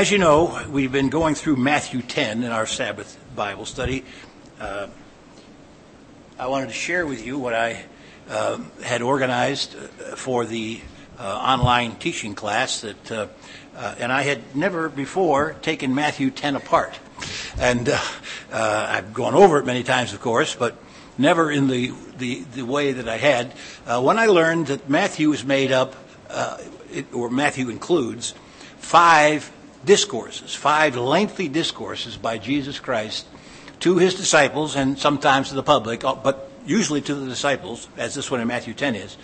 As you know, we've been going through Matthew 10 in our Sabbath Bible study. I wanted to share with you what I had organized for the online teaching class and I had never before taken Matthew 10 apart. And I've gone over it many times, of course, but never in the way that I had. When I learned that Matthew is made up, or Matthew includes 5 discourses, 5 lengthy discourses by Jesus Christ to his disciples and sometimes to the public, but usually to the disciples, as this one in Matthew 10 is.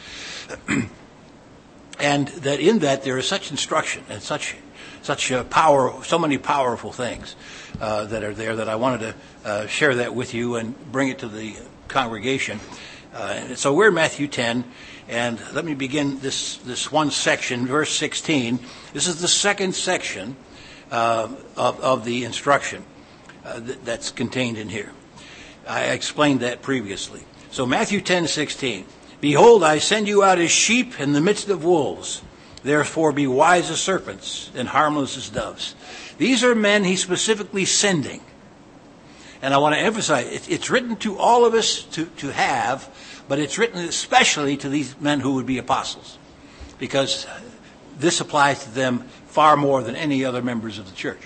And that in that there is such instruction and such power, so many powerful things that are there that I wanted to share that with you and bring it to the congregation. So we're in Matthew 10, and let me begin this one section, verse 16. This is the second section of the instruction that's contained in here. I explained that previously. So Matthew 10:16. Behold, I send you out as sheep in the midst of wolves. Therefore be wise as serpents and harmless as doves. These are men he's specifically sending. And I want to emphasize, it's written to all of us to have, but it's written especially to these men who would be apostles, because this applies to them far more than any other members of the church.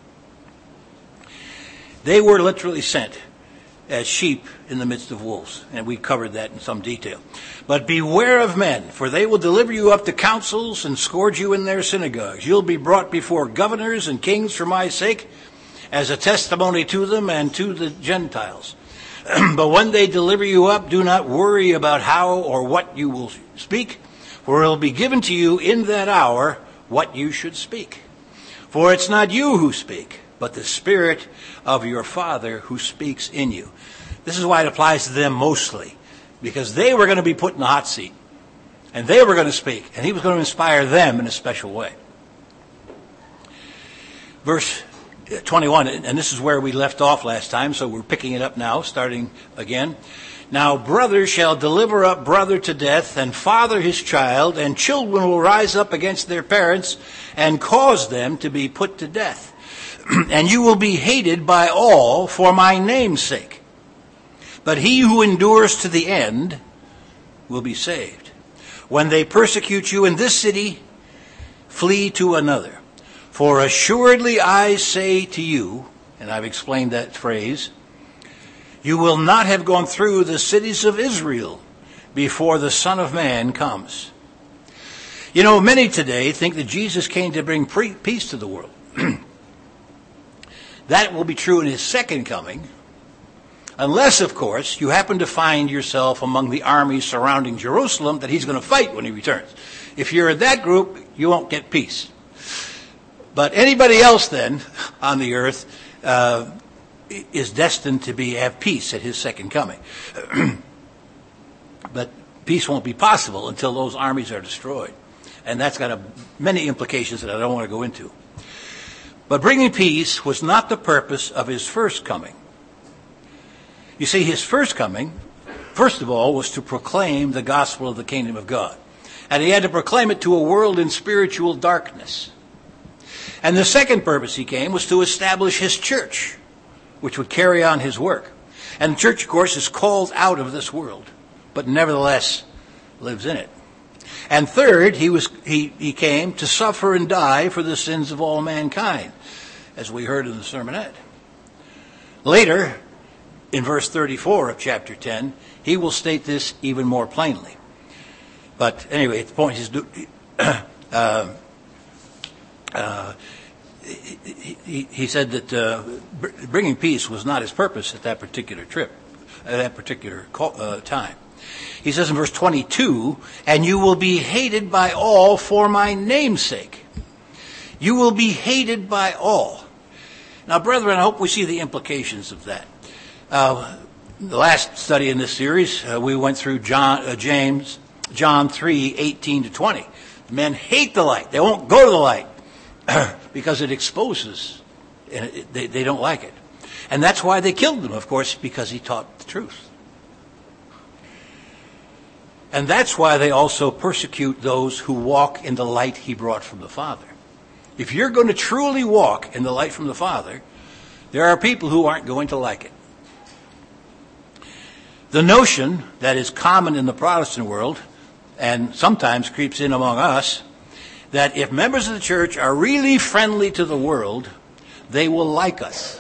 They were literally sent as sheep in the midst of wolves, and we covered that in some detail. But beware of men, for they will deliver you up to councils and scourge you in their synagogues. You'll be brought before governors and kings for my sake, as a testimony to them and to the Gentiles. But when they deliver you up, do not worry about how or what you will speak, for it will be given to you in that hour what you should speak. For it's not you who speak, but the Spirit of your Father who speaks in you. This is why it applies to them mostly, because they were going to be put in the hot seat, and they were going to speak, and he was going to inspire them in a special way. Verse 21, and this is where we left off last time, so we're picking it up now, starting again. Now brother shall deliver up brother to death, and father his child, and children will rise up against their parents and cause them to be put to death. And you will be hated by all for my name's sake. But he who endures to the end will be saved. When they persecute you in this city, flee to another. For assuredly I say to you, and I've explained that phrase, you will not have gone through the cities of Israel before the Son of Man comes. You know, many today think that Jesus came to bring peace to the world. That will be true in his second coming, unless, of course, you happen to find yourself among the armies surrounding Jerusalem that he's going to fight when he returns. If you're in that group, you won't get peace. But anybody else then on the earth is destined to have peace at his second coming. But peace won't be possible until those armies are destroyed. And that's got many implications that I don't want to go into. But bringing peace was not the purpose of his first coming. You see, his first coming, first of all, was to proclaim the gospel of the kingdom of God. And he had to proclaim it to a world in spiritual darkness. And the second purpose he came was to establish his church, which would carry on his work. And the church, of course, is called out of this world, but nevertheless lives in it. And third, he came to suffer and die for the sins of all mankind, as we heard in the sermonette. Later, in verse 34 of chapter 10, he will state this even more plainly. But anyway, the point is, he said that bringing peace was not his purpose at that particular time. He says in verse 22, and you will be hated by all for my name's sake. You will be hated by all. Now, brethren, I hope we see the implications of that. The last study in this series, we went through John 3:18 to 20. Men hate the light. They won't go to the light because it exposes. And they don't like it. And that's why they killed him, of course, because he taught the truth. And that's why they also persecute those who walk in the light he brought from the Father. If you're going to truly walk in the light from the Father, there are people who aren't going to like it. The notion that is common in the Protestant world, and sometimes creeps in among us, that if members of the church are really friendly to the world, they will like us.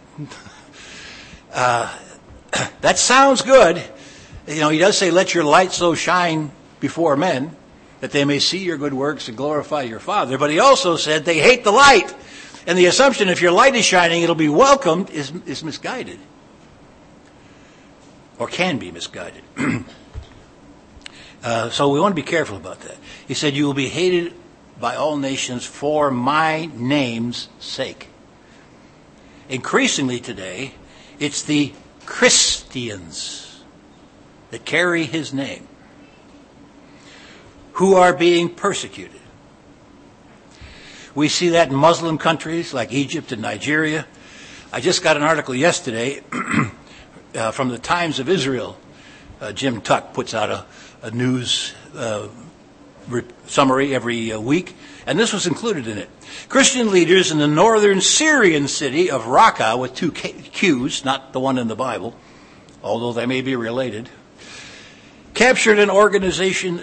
That sounds good. He does say, let your light so shine before men that they may see your good works and glorify your Father. But he also said they hate the light. And the assumption if your light is shining, it'll be welcomed is misguided. Or can be misguided. So we want to be careful about that. He said, you will be hated by all nations for my name's sake. Increasingly today, it's the Christians that carry his name who are being persecuted. We see that in Muslim countries like Egypt and Nigeria. I just got an article yesterday from the Times of Israel. Jim Tuck puts out a news summary every week, and this was included in it. Christian leaders in the northern Syrian city of Raqqa, with two Q's, not the one in the Bible, although they may be related, captured an organization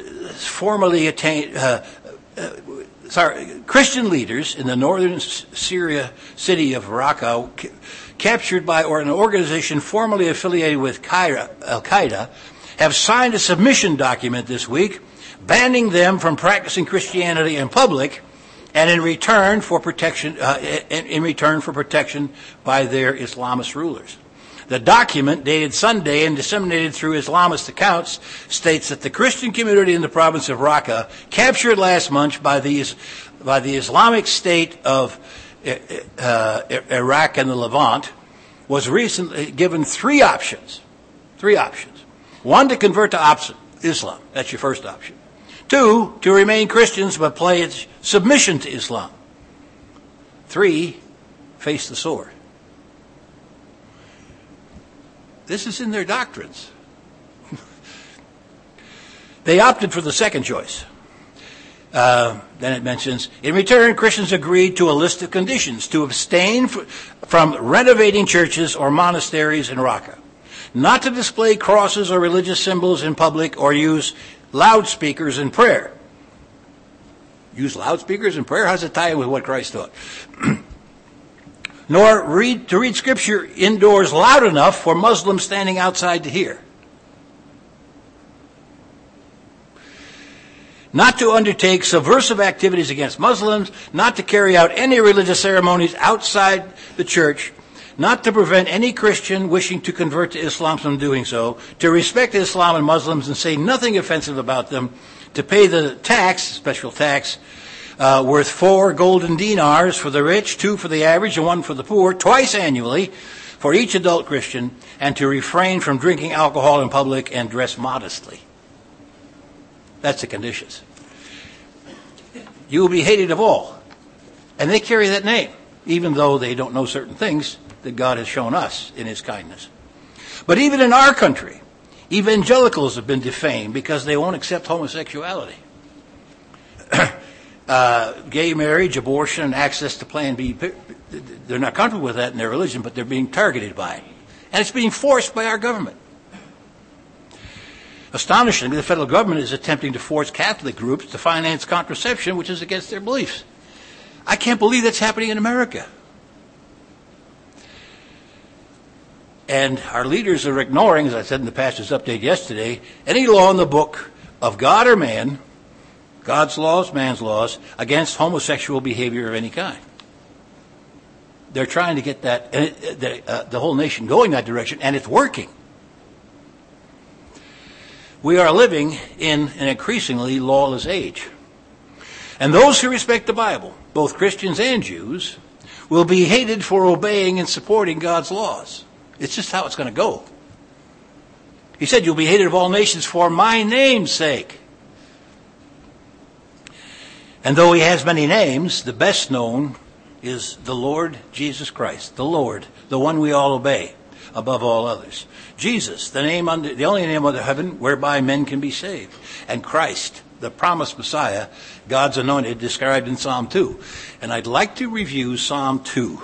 Christian leaders in the northern Syria city of Raqqa, captured by an organization formerly affiliated with Al-Qaeda, have signed a submission document this week banning them from practicing Christianity in public, and in return for protection by their Islamist rulers. The document, dated Sunday and disseminated through Islamist accounts, states that the Christian community in the province of Raqqa, captured last month by the Islamic State of Iraq and the Levant, was recently given three options. One, to convert to Islam. That's your first option. 2, to remain Christians but pledge submission to Islam. 3, face the sword. This is in their doctrines. They opted for the second choice. Then it mentions, in return, Christians agreed to a list of conditions to abstain from renovating churches or monasteries in Raqqa, not to display crosses or religious symbols in public or use loudspeakers in prayer. Use loudspeakers in prayer? How does it tie in with what Christ taught? Nor to read Scripture indoors loud enough for Muslims standing outside to hear. Not to undertake subversive activities against Muslims, not to carry out any religious ceremonies outside the church, not to prevent any Christian wishing to convert to Islam from doing so, to respect Islam and Muslims and say nothing offensive about them, to pay the tax, special tax, worth 4 golden dinars for the rich, 2 for the average, and 1 for the poor, twice annually for each adult Christian, and to refrain from drinking alcohol in public and dress modestly. That's the conditions. You will be hated of all. And they carry that name, even though they don't know certain things that God has shown us in his kindness. But even in our country, evangelicals have been defamed because they won't accept homosexuality. Gay marriage, abortion, and access to Plan B, they're not comfortable with that in their religion, but they're being targeted by it. And it's being forced by our government. Astonishingly, the federal government is attempting to force Catholic groups to finance contraception, which is against their beliefs. I can't believe that's happening in America. And our leaders are ignoring, as I said in the pastor's update yesterday, any law in the book of God or man, God's laws, man's laws, against homosexual behavior of any kind. They're trying to get the whole nation going that direction, and it's working. We are living in an increasingly lawless age. And those who respect the Bible, both Christians and Jews, will be hated for obeying and supporting God's laws. It's just how it's going to go. He said, you'll be hated of all nations for my name's sake. And though he has many names, the best known is the Lord Jesus Christ, the Lord, the one we all obey above all others. Jesus, the only name under heaven whereby men can be saved. And Christ, the promised Messiah, God's anointed, described in Psalm 2. And I'd like to review Psalm 2.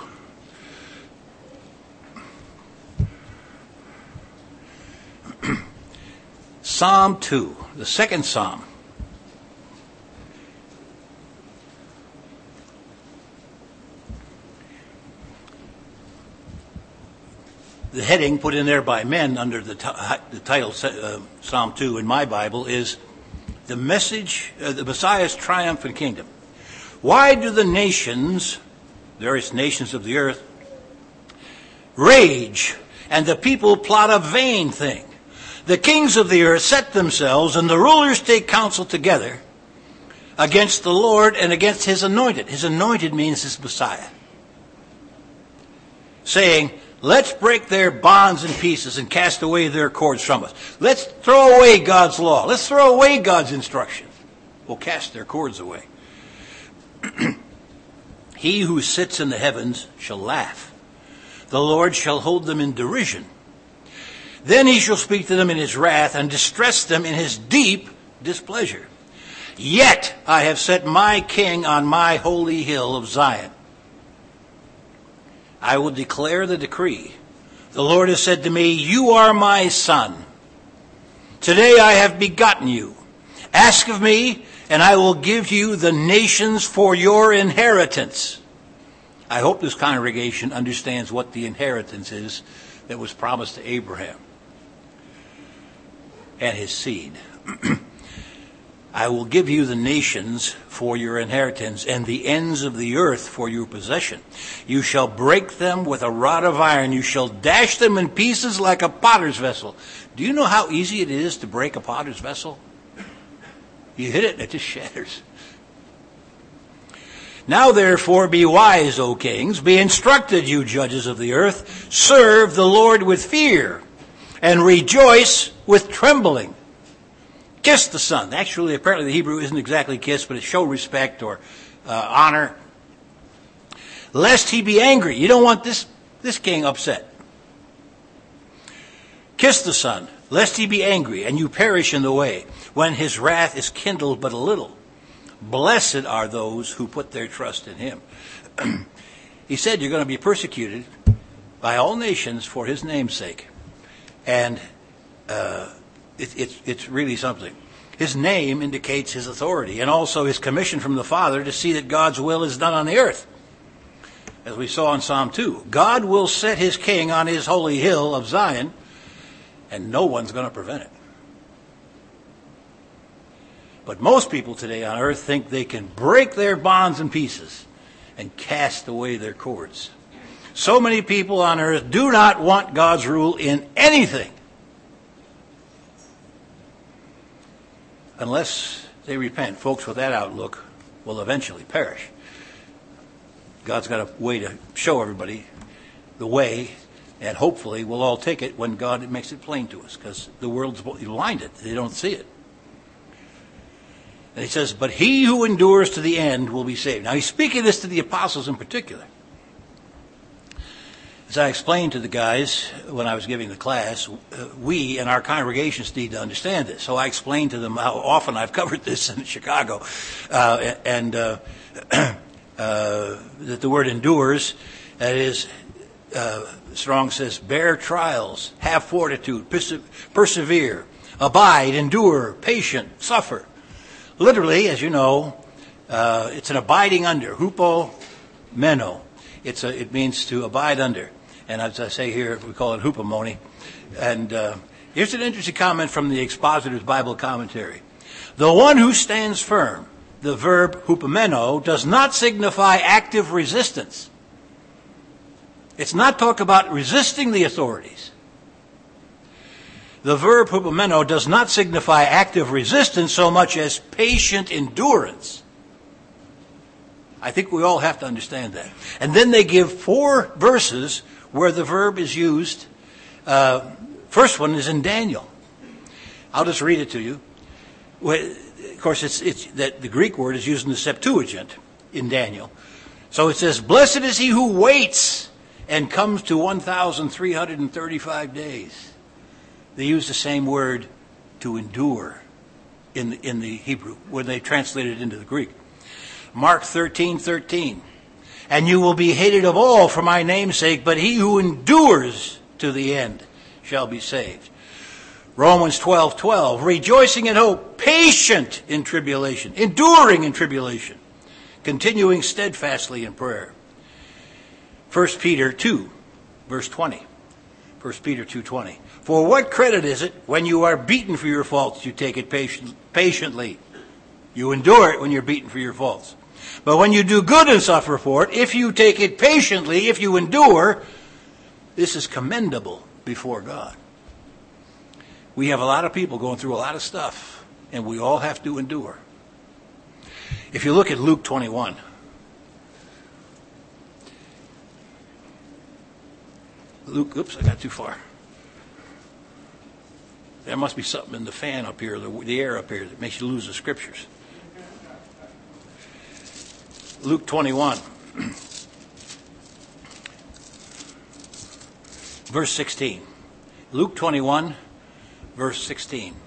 Psalm 2, the second psalm. The heading put in there by men under the title Psalm 2 in my Bible is the message, the Messiah's triumphant kingdom. Why do the nations, various nations of the earth, rage and the people plot a vain thing? The kings of the earth set themselves and the rulers take counsel together against the Lord and against his anointed. His anointed means his Messiah. Saying, let's break their bonds in pieces and cast away their cords from us. Let's throw away God's law. Let's throw away God's instruction. We'll cast their cords away. He who sits in the heavens shall laugh. The Lord shall hold them in derision. Then he shall speak to them in his wrath and distress them in his deep displeasure. Yet I have set my king on my holy hill of Zion. I will declare the decree. The Lord has said to me, you are my son. Today I have begotten you. Ask of me, and I will give you the nations for your inheritance. I hope this congregation understands what the inheritance is that was promised to Abraham and his seed. I will give you the nations for your inheritance and the ends of the earth for your possession. You shall break them with a rod of iron. You shall dash them in pieces like a potter's vessel. Do you know how easy it is to break a potter's vessel? You hit it and it just shatters. Now therefore be wise, O kings. Be instructed, you judges of the earth. Serve the Lord with fear and rejoice with trembling. Kiss the Son. Actually, apparently the Hebrew isn't exactly kiss, but it's show respect or honor. Lest he be angry. You don't want this king upset. Kiss the Son, lest he be angry, and you perish in the way, when his wrath is kindled but a little. Blessed are those who put their trust in him. He said you're going to be persecuted by all nations for his name's sake. And it's really something. His name indicates his authority and also his commission from the Father to see that God's will is done on the earth. As we saw in Psalm 2, God will set his king on his holy hill of Zion, and no one's going to prevent it. But most people today on earth think they can break their bonds in pieces and cast away their cords. So many people on earth do not want God's rule in anything unless they repent. Folks with that outlook will eventually perish. God's got a way to show everybody the way, and hopefully we'll all take it when God makes it plain to us, because the world's blinded. They don't see it. And he says, but he who endures to the end will be saved. Now he's speaking this to the apostles in particular. As I explained to the guys when I was giving the class, we and our congregations need to understand this. So I explained to them how often I've covered this in Chicago, that the word endures, that is, Strong says, bear trials, have fortitude, persevere, abide, endure, patient, suffer. Literally, as you know, it's an abiding under, hupomeno. It means to abide under. And as I say here, we call it hupomone. And here's an interesting comment from the Expositor's Bible Commentary. The one who stands firm, the verb hupomeno, does not signify active resistance. It's not talk about resisting the authorities. The verb hupomeno does not signify active resistance so much as patient endurance. I think we all have to understand that. And then they give 4 verses where the verb is used. First one is in Daniel. I'll just read it to you. Of course, it's that the Greek word is used in the Septuagint in Daniel. So it says, blessed is he who waits and comes to 1,335 days. They use the same word to endure. in the Hebrew when they translated it into the Greek. Mark 13:13. And you will be hated of all for my name's sake, but he who endures to the end shall be saved. Romans 12:12. Rejoicing in hope, patient in tribulation, enduring in tribulation, continuing steadfastly in prayer. 1 Peter 2, verse 20. 1 Peter 2:20. For what credit is it when you are beaten for your faults, you take it patiently? You endure it when you're beaten for your faults. But when you do good and suffer for it, if you take it patiently, if you endure, this is commendable before God. We have a lot of people going through a lot of stuff, and we all have to endure. If you look at Luke 21, oops, I got too far. There must be something in the fan up here, the air up here, that makes you lose the scriptures. Luke 21, verse 16. Luke 21, verse 16.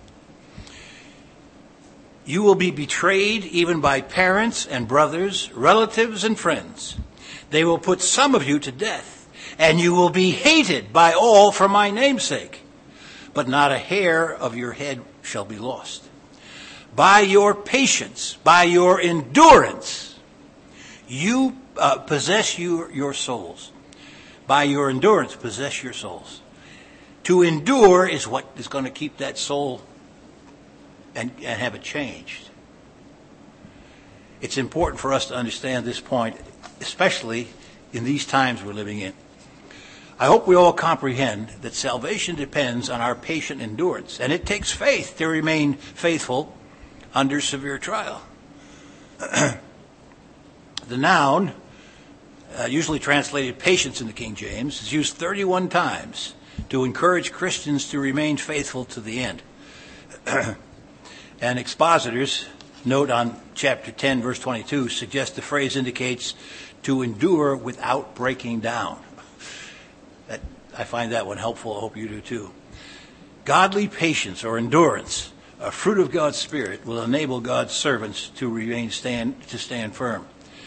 You will be betrayed even by parents and brothers, relatives and friends. They will put some of you to death, and you will be hated by all for my name's sake. But not a hair of your head shall be lost. By your patience, by your endurance, you possess your souls. By your endurance, possess your souls. To endure is what is going to keep that soul and have it changed. It's important for us to understand this point, especially in these times we're living in. I hope we all comprehend that salvation depends on our patient endurance, and it takes faith to remain faithful under severe trial. The noun, usually translated patience in the King James, is used 31 times to encourage Christians to remain faithful to the end. And expositors, note on chapter 10, verse 22, suggest the phrase indicates to endure without breaking down. I find that one helpful. I hope you do too. Godly patience or endurance, a fruit of God's Spirit, will enable God's servants to stand firm.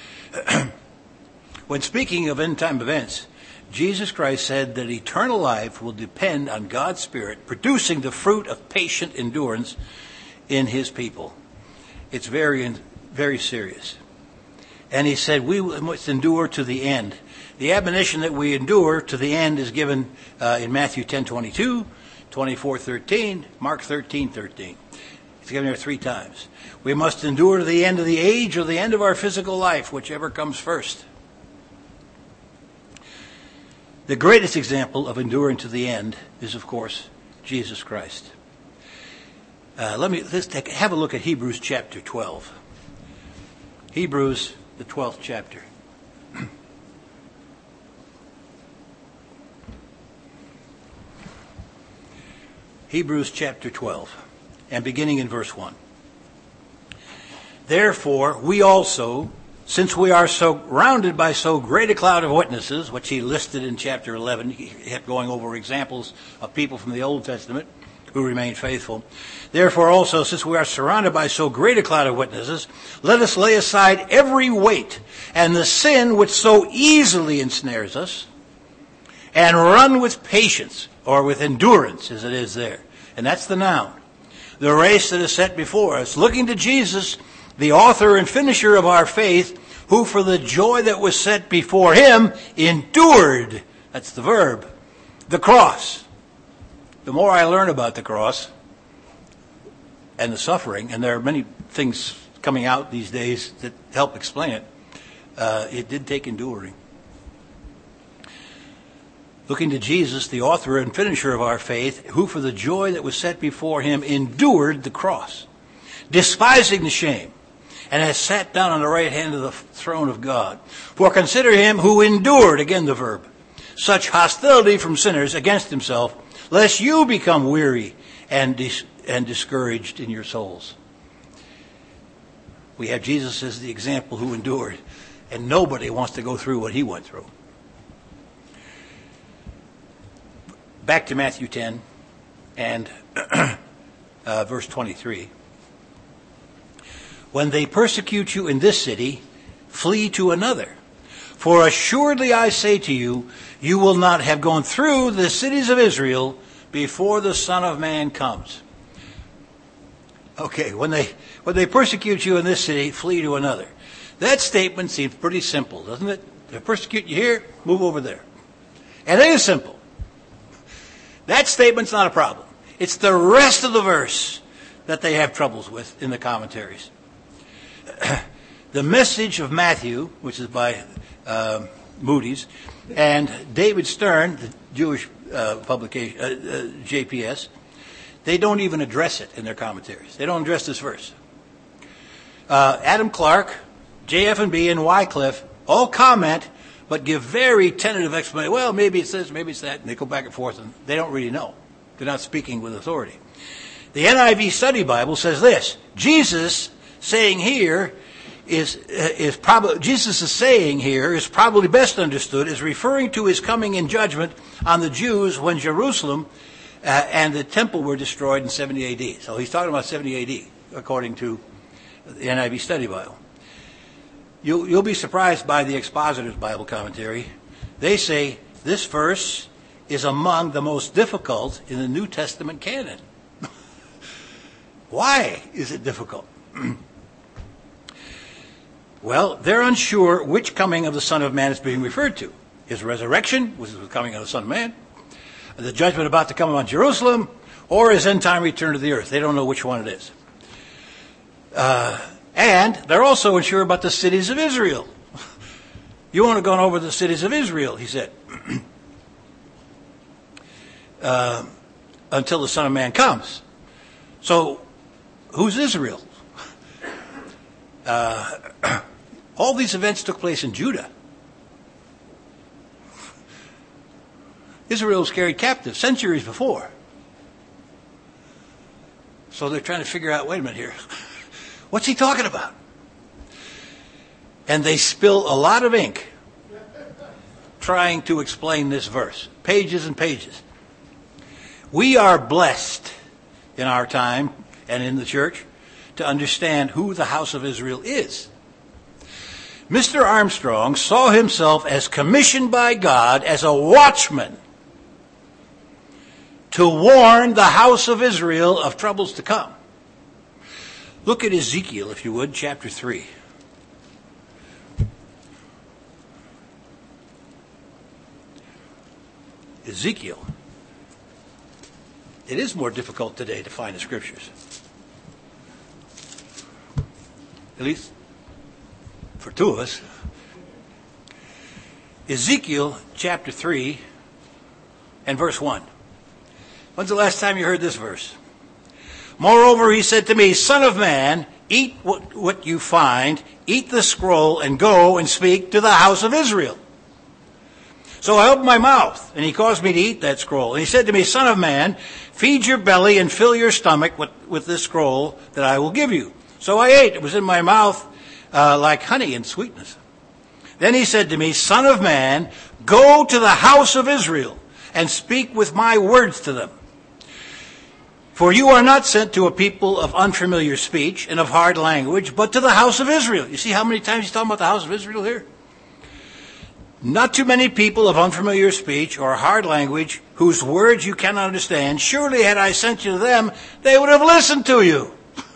When speaking of end-time events, Jesus Christ said that eternal life will depend on God's Spirit producing the fruit of patient endurance in his people. It's very, very serious. And he said we must endure to the end. The admonition that we endure to the end is given in Matthew 10:22, 24:13, Mark 13:13. It's given there 3 times. We must endure to the end of the age or the end of our physical life, whichever comes first. The greatest example of enduring to the end is, of course, Jesus Christ. Let's have a look at Hebrews chapter 12. Hebrews, the 12th chapter. Hebrews chapter 12, and beginning in verse 1. Therefore, we also, since we are surrounded by so great a cloud of witnesses, which he listed in chapter 11, he kept going over examples of people from the Old Testament who remained faithful. Therefore also, since we are surrounded by so great a cloud of witnesses, let us lay aside every weight and the sin which so easily ensnares us, and run with patience, or with endurance, as it is there. And that's the noun. The race that is set before us, looking to Jesus, the author and finisher of our faith, who for the joy that was set before him endured, that's the verb, the cross. The more I learn about the cross and the suffering, and there are many things coming out these days that help explain it, it did take enduring. Looking to Jesus, the author and finisher of our faith, who for the joy that was set before him endured the cross, despising the shame, and has sat down on the right hand of the throne of God. For consider him who endured, again the verb, such hostility from sinners against himself, lest you become weary and discouraged in your souls. We have Jesus as the example who endured, and nobody wants to go through what he went through. Back to Matthew 10 and verse 23. when they persecute you in this city, flee to another. For assuredly I say to you, you will not have gone through the cities of Israel before the Son of Man comes. Okay, when they persecute you in this city, flee to another. That statement seems pretty simple, doesn't it? They persecute you here, move over there. And it is simple. That statement's not a problem. It's the rest of the verse that they have troubles with in the commentaries. The Message of Matthew, which is by Moody's, and David Stern, the Jewish publication, JPS, they don't even address it in their commentaries. They don't address this verse. Adam Clark, JF&B, and Wycliffe all comment, but give very tentative explanation. Well, maybe it's this, maybe it's that, and they go back and forth, and they don't really know. They're not speaking with authority. The NIV Study Bible says this: Jesus is saying here is probably best understood as referring to his coming in judgment on the Jews when Jerusalem and the temple were destroyed in 70 A.D. So he's talking about 70 A.D. according to the NIV Study Bible. You'll be surprised by the Expositor's Bible commentary. They say this verse is among the most difficult in the New Testament canon. Why is it difficult? Well, they're unsure which coming of the Son of Man is being referred to. His resurrection, which is the coming of the Son of Man, the judgment about to come on Jerusalem, or his end-time return to the earth. They don't know which one it is. And they're also unsure about the cities of Israel. You want to go over the cities of Israel, he said, until the Son of Man comes. So, who's Israel? All these events took place in Judah. Israel was carried captive centuries before. So they're trying to figure out, wait a minute here. What's he talking about? And they spill a lot of ink trying to explain this verse. Pages and pages. We are blessed in our time and in the church to understand who the house of Israel is. Mr. Armstrong saw himself as commissioned by God as a watchman to warn the house of Israel of troubles to come. Look at Ezekiel, if you would, chapter 3. Ezekiel. It is more difficult today to find the scriptures. At least for two of us. Ezekiel chapter 3 and verse 1. When's the last time you heard this verse? Moreover, he said to me, Son of man, eat what you find, eat the scroll, and go and speak to the house of Israel. So I opened my mouth, and he caused me to eat that scroll. And he said to me, Son of man, feed your belly and fill your stomach with this scroll that I will give you. So I ate. It was in my mouth like honey and sweetness. Then he said to me, Son of man, go to the house of Israel and speak with my words to them. For you are not sent to a people of unfamiliar speech and of hard language, but to the house of Israel. You see how many times he's talking about the house of Israel here? Not too many people of unfamiliar speech or hard language whose words you cannot understand. Surely had I sent you to them, they would have listened to you.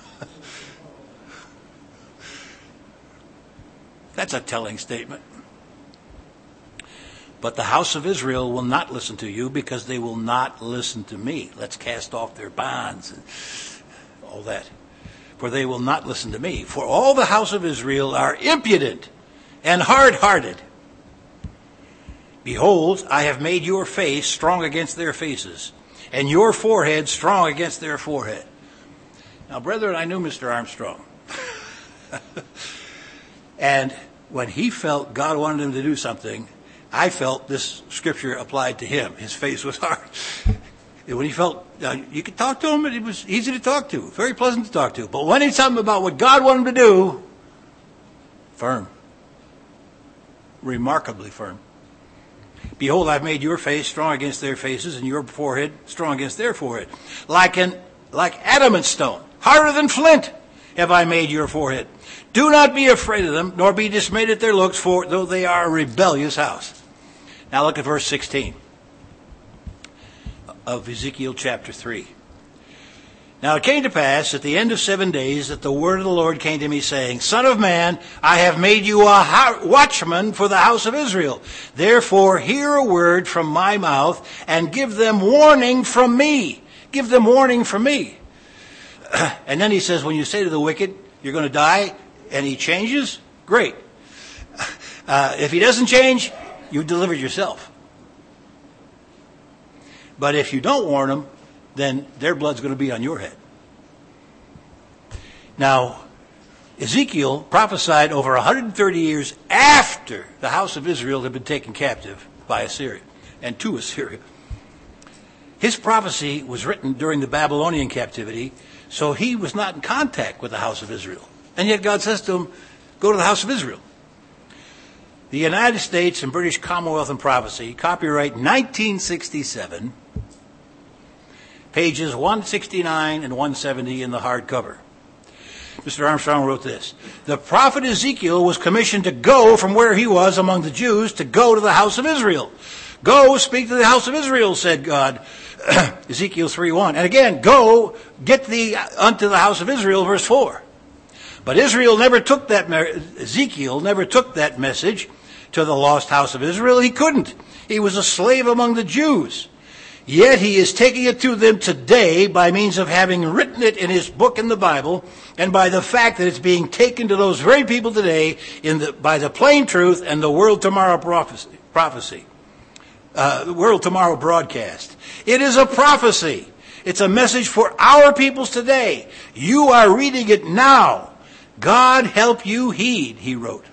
That's a telling statement. But the house of Israel will not listen to you because they will not listen to me. Let's cast off their bonds and all that. For they will not listen to me. For all the house of Israel are impudent and hard-hearted. Behold, I have made your face strong against their faces, and your forehead strong against their forehead. Now, brethren, I knew Mr. Armstrong. And when he felt God wanted him to do something, I felt this scripture applied to him. His face was hard. When he felt, you could talk to him, and it was easy to talk to, very pleasant to talk to. But when he's talking about what God wanted him to do, firm. Remarkably firm. Behold, I've made your face strong against their faces, and your forehead strong against their forehead. Like adamant stone, harder than flint. have I made your forehead. Do not be afraid of them, nor be dismayed at their looks, for though they are a rebellious house. Now look at verse 16 of Ezekiel chapter 3. Now it came to pass at the end of 7 days that the word of the Lord came to me, saying, Son of man, I have made you a watchman for the house of Israel. Therefore hear a word from my mouth, and give them warning from me. Give them warning from me. And then he says, when you say to the wicked, you're going to die, and he changes, great. If he doesn't change, you delivered yourself. But if you don't warn them, then their blood's going to be on your head. Now, Ezekiel prophesied over 130 years after the house of Israel had been taken captive by Assyria and to Assyria. His prophecy was written during the Babylonian captivity, so he was not in contact with the house of Israel. And yet God says to him, go to the house of Israel. The United States and British Commonwealth and Prophecy, copyright 1967, pages 169 and 170 in the hardcover. Mr. Armstrong wrote this. The prophet Ezekiel was commissioned to go from where he was among the Jews to go to the house of Israel. Go speak to the house of Israel, said God. Ezekiel 3:1. And again, go get thee unto the house of Israel, verse 4. But Ezekiel never took that message to the lost house of Israel. He couldn't. He was a slave among the Jews. Yet he is taking it to them today by means of having written it in his book in the Bible, and by the fact that it's being taken to those very people today by the plain truth and the World Tomorrow prophecy. The World Tomorrow broadcast. It is a prophecy. It's a message for our peoples today. You are reading it now. God help you heed, he wrote.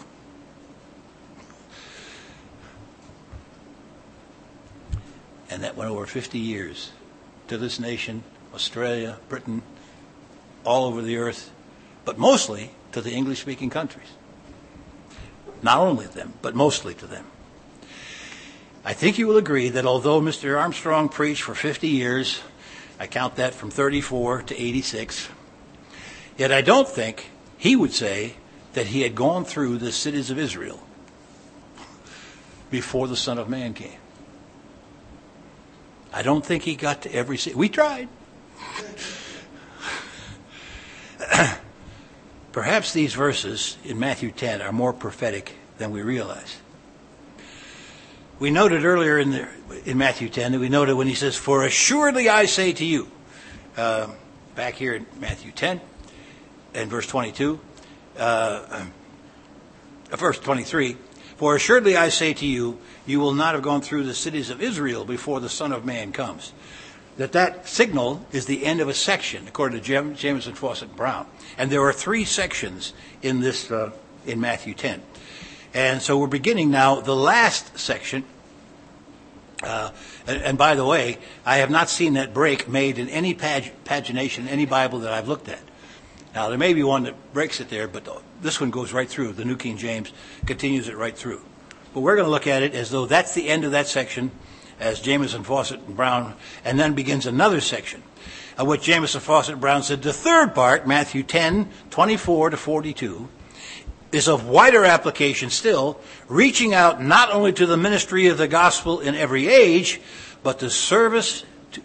And that went over 50 years to this nation, Australia, Britain, all over the earth, but mostly to the English-speaking countries. Not only them, but mostly to them. I think you will agree that although Mr. Armstrong preached for 50 years, I count that from 34 to 86, yet I don't think he would say that he had gone through the cities of Israel before the Son of Man came. I don't think he got to every city. We tried. Perhaps these verses in Matthew 10 are more prophetic than we realize. We noted earlier in Matthew 10 that we noted when he says, for assuredly I say to you, back here in Matthew 10 and verse 22, verse 23, for assuredly I say to you, you will not have gone through the cities of Israel before the Son of Man comes. That signal is the end of a section, according to Jamieson, Fausset, and Brown. And there are 3 sections in this in Matthew 10. And so we're beginning now the last section. And by the way, I have not seen that break made in any pagination, any Bible that I've looked at. Now, there may be one that breaks it there, but this one goes right through. The New King James continues it right through. But we're going to look at it as though that's the end of that section, as Jamieson, Fausset, and Brown, and then begins another section, of which Jamieson, Fausset, and Brown said the third part, Matthew 10, 24 to 42, is of wider application still, reaching out not only to the ministry of the gospel in every age, but the service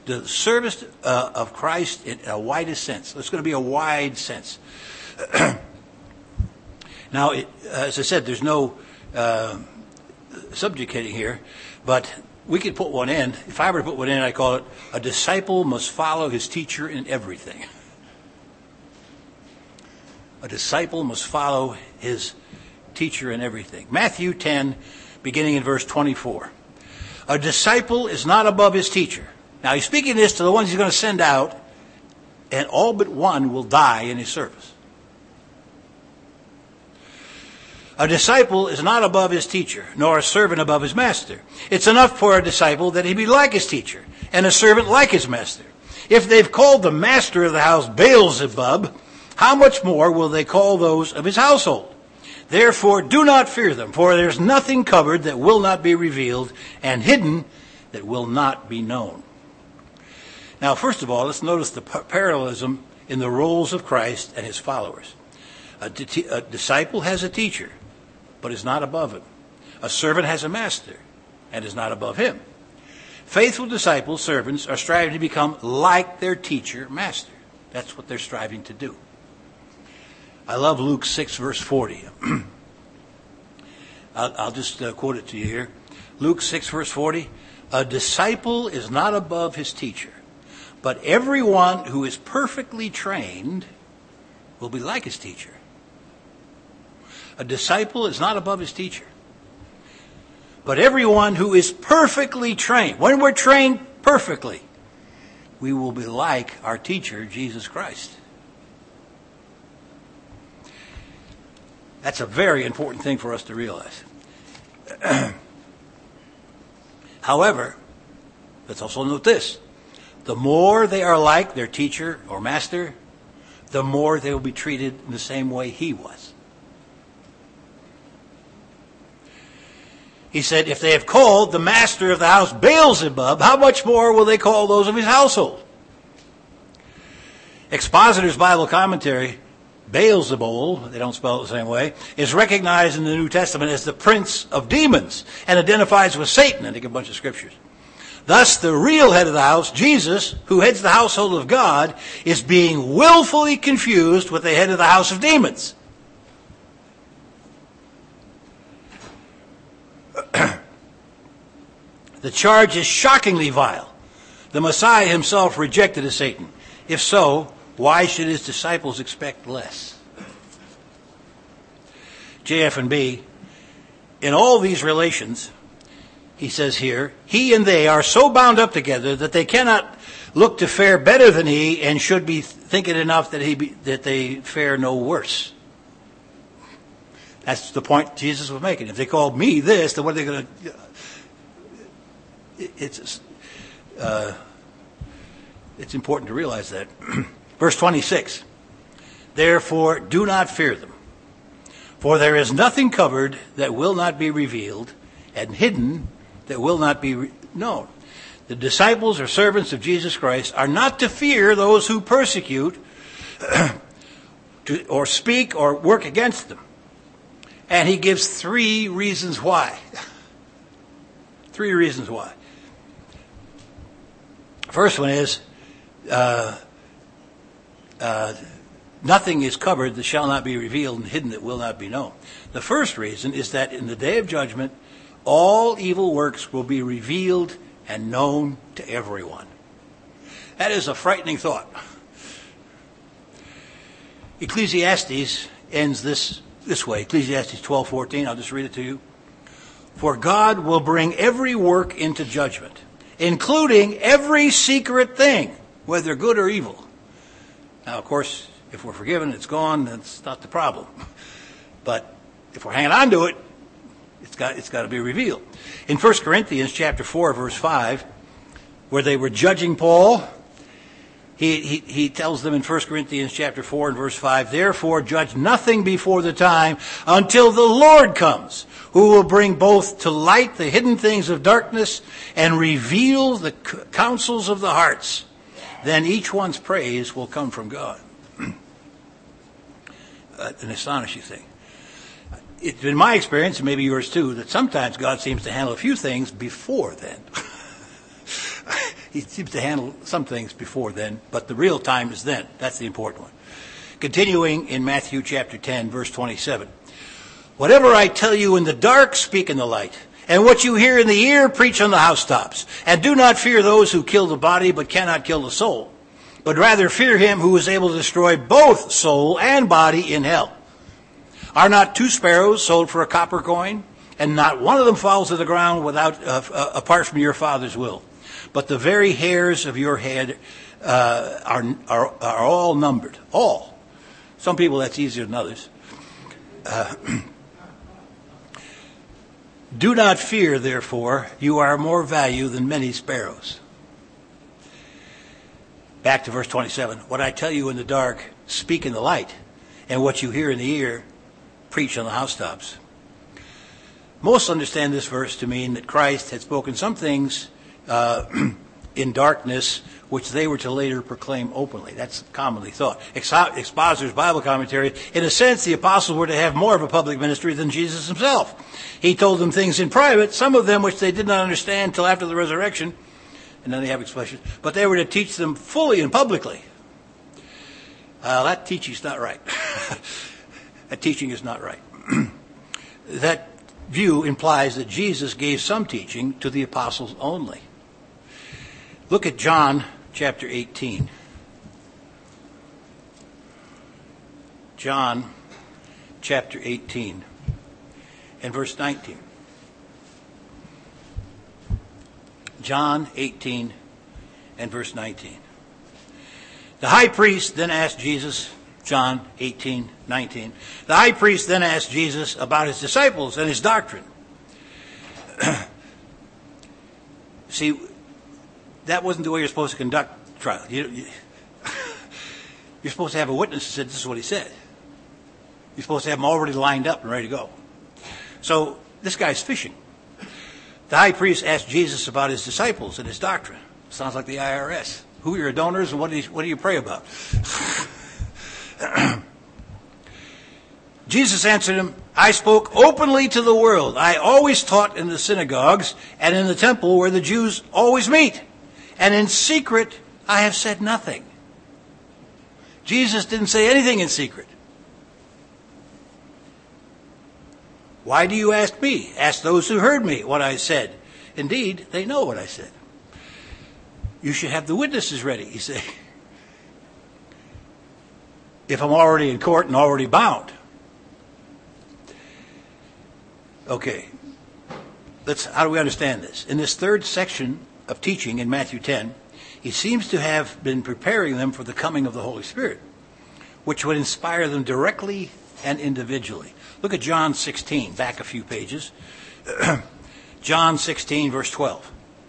of Christ in a widest sense. It's going to be a wide sense. Now, as I said, there's no subject heading here, but we could put one in. If I were to put one in, I'd call it, a disciple must follow his teacher in everything. A disciple must follow his teacher in everything. Matthew 10, beginning in verse 24. A disciple is not above his teacher. Now, he's speaking this to the ones he's going to send out, and all but one will die in his service. A disciple is not above his teacher, nor a servant above his master. It's enough for a disciple that he be like his teacher, and a servant like his master. If they've called the master of the house Beelzebub, how much more will they call those of his household? Therefore, do not fear them, for there's nothing covered that will not be revealed, and hidden that will not be known. Now, first of all, let's notice the parallelism in the roles of Christ and his followers. A disciple has a teacher, but is not above him. A servant has a master, and is not above him. Faithful disciples, servants, are striving to become like their teacher, master. That's what they're striving to do. I love Luke 6, verse 40. I'll just quote it to you here. Luke 6, verse 40. A disciple is not above his teacher, but everyone who is perfectly trained will be like his teacher. A disciple is not above his teacher, but everyone who is perfectly trained. When we're trained perfectly, we will be like our teacher, Jesus Christ. That's a very important thing for us to realize. However, let's also note this. The more they are like their teacher or master, the more they will be treated in the same way he was. He said, if they have called the master of the house Beelzebub, how much more will they call those of his household? Expositor's Bible Commentary, Beelzebul, they don't spell it the same way, is recognized in the New Testament as the prince of demons and identifies with Satan. I think a bunch of scriptures. Thus, the real head of the house, Jesus, who heads the household of God, is being willfully confused with the head of the house of demons. The charge is shockingly vile. The Messiah himself rejected as Satan. If so, why should his disciples expect less? JF&B, in all these relations, he says here, he and they are so bound up together that they cannot look to fare better than he and should be thinking enough that they fare no worse. That's the point Jesus was making. If they called me this, then what are they going to... It's important to realize that. Verse 26, therefore do not fear them, for there is nothing covered that will not be revealed, and hidden that will not be known. The disciples or servants of Jesus Christ are not to fear those who persecute or speak or work against them. And he gives 3 reasons why. 3 reasons why. First one is, nothing is covered that shall not be revealed, and hidden that will not be known. The first reason is that in the day of judgment, all evil works will be revealed and known to everyone. That is a frightening thought. Ecclesiastes ends this way. Ecclesiastes 12:14. I'll just read it to you. For God will bring every work into judgment, including every secret thing, whether good or evil. Now, of course, if we're forgiven, it's gone. That's not the problem. But if we're hanging on to it, it's got to be revealed. In 1 Corinthians chapter 4, verse 5, where they were judging Paul, he tells them in 1 Corinthians chapter 4 and verse 5, therefore judge nothing before the time until the Lord comes, who will bring both to light the hidden things of darkness and reveal the counsels of the hearts. Then each one's praise will come from God. An astonishing thing. It's been my experience, and maybe yours too, that sometimes God seems to handle a few things before then. He seems to handle some things before then, but the real time is then. That's the important one. Continuing in Matthew chapter 10, verse 27. Whatever I tell you in the dark, speak in the light. And what you hear in the ear, preach on the housetops. And do not fear those who kill the body, but cannot kill the soul. But rather fear him who is able to destroy both soul and body in hell. Are not 2 sparrows sold for a copper coin? And not one of them falls to the ground apart from your Father's will. But the very hairs of your head are all numbered. All. Some people that's easier than others. Do not fear, therefore, you are more value than many sparrows. Back to verse 27. What I tell you in the dark, speak in the light. And what you hear in the ear, preach on the housetops. Most understand this verse to mean that Christ had spoken some things in darkness, which they were to later proclaim openly. That's commonly thought. Expositor's Bible commentary, in a sense, the apostles were to have more of a public ministry than Jesus himself. He told them things in private, some of them which they did not understand until after the resurrection, and then they have expressions, but they were to teach them fully and publicly. That teaching's not right. That teaching is not right. That view implies that Jesus gave some teaching to the apostles only. Look at John chapter 18. John chapter 18 and verse 19. John 18 and verse 19. The high priest then asked Jesus, John 18:19. The high priest then asked Jesus about his disciples and his doctrine. See, that wasn't the way you're supposed to conduct trial. You're supposed to have a witness who said this is what he said. You're supposed to have them already lined up and ready to go. So this guy's fishing. The high priest asked Jesus about his disciples and his doctrine. Sounds like the IRS. Who are your donors and what do you pray about? Jesus answered him, I spoke openly to the world. I always taught in the synagogues and in the temple where the Jews always meet. And in secret, I have said nothing. Jesus didn't say anything in secret. Why do you ask me? Ask those who heard me what I said. Indeed, they know what I said. You should have the witnesses ready, you say. If I'm already in court and already bound. Okay. How do we understand this? In this third section of teaching in Matthew 10, he seems to have been preparing them for the coming of the Holy Spirit, which would inspire them directly and individually. Look at John 16, back a few pages. John 16, verse 12.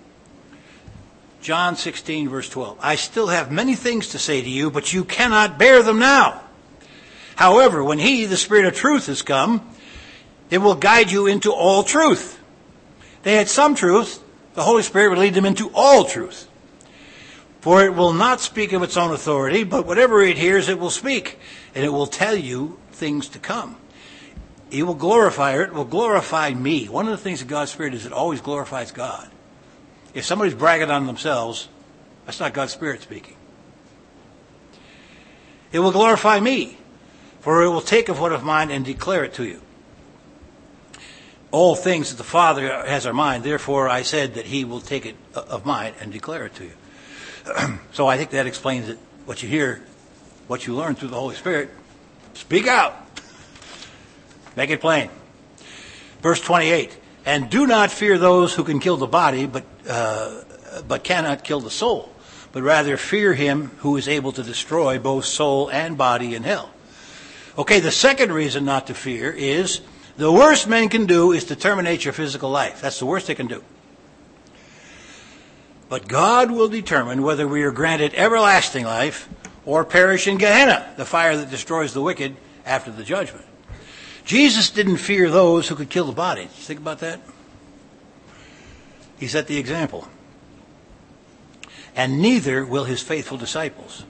John 16, verse 12. I still have many things to say to you, but you cannot bear them now. However, when he, the Spirit of truth, has come, it will guide you into all truth. They had some truth. The Holy Spirit would lead them into all truth. For it will not speak of its own authority, but whatever it hears, it will speak, and it will tell you things to come. It will glorify her. It will glorify me. One of the things of God's Spirit is it always glorifies God. If somebody's bragging on themselves, that's not God's Spirit speaking. It will glorify me, for it will take of what of mine and declare it to you. All things that the Father has are mine, therefore I said that he will take it of mine and declare it to you. So I think that explains it. What you hear, what you learn through the Holy Spirit, speak out. Make it plain. Verse 28. And do not fear those who can kill the body, but cannot kill the soul. But rather fear him who is able to destroy both soul and body in hell. Okay, the second reason not to fear is the worst men can do is to terminate your physical life. That's the worst they can do. But God will determine whether we are granted everlasting life or perish in Gehenna, the fire that destroys the wicked after the judgment. Jesus didn't fear those who could kill the body. Did you think about that? He set the example. And neither will his faithful disciples.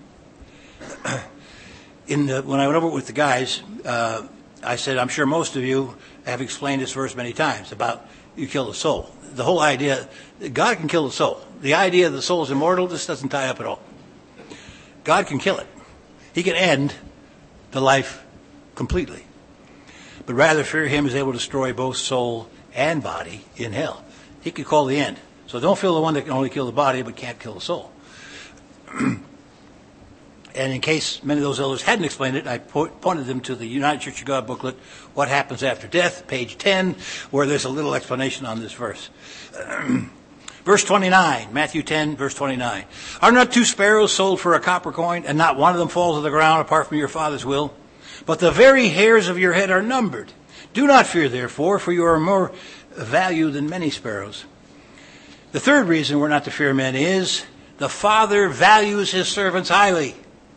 When I went over it with the guys, I said, I'm sure most of you have explained this verse many times about you kill the soul. The whole idea, God can kill the soul. The idea that the soul is immortal, this doesn't tie up at all. God can kill it. He can end the life completely. But rather fear him who is able to destroy both soul and body in hell. He could call the end. So don't fear the one that can only kill the body but can't kill the soul. And in case many of those elders hadn't explained it, I pointed them to the United Church of God booklet, What Happens After Death, page 10, where there's a little explanation on this verse. Verse 29, Matthew 10, verse 29. Are not 2 sparrows sold for a copper coin, and not one of them falls to the ground apart from your Father's will? But the very hairs of your head are numbered. Do not fear, therefore, for you are more value than many sparrows. The third reason we're not to fear men is the Father values his servants highly.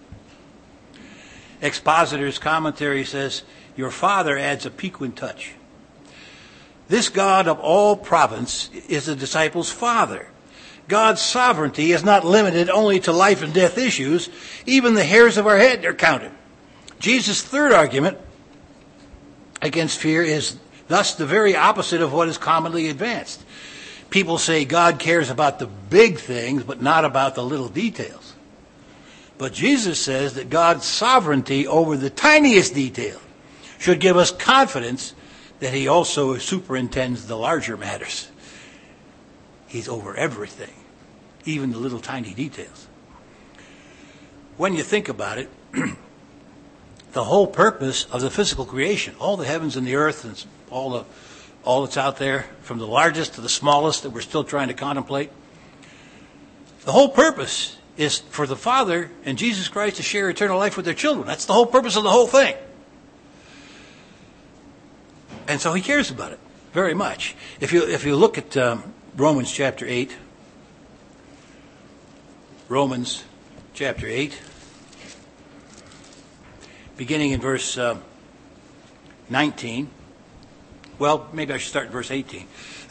Expositor's commentary says, your Father adds a piquant touch. This God of all province is the disciples' Father. God's sovereignty is not limited only to life and death issues. Even the hairs of our head are counted. Jesus' third argument against fear is thus the very opposite of what is commonly advanced. People say God cares about the big things, but not about the little details. But Jesus says that God's sovereignty over the tiniest detail should give us confidence that he also superintends the larger matters. He's over everything, even the little tiny details. When you think about it, the whole purpose of the physical creation, all the heavens and the earth and all that's out there, from the largest to the smallest that we're still trying to contemplate, the whole purpose is for the Father and Jesus Christ to share eternal life with their children. That's the whole purpose of the whole thing. And so he cares about it very much. If you look at Romans chapter 8, beginning in verse 19. Well, maybe I should start in verse 18.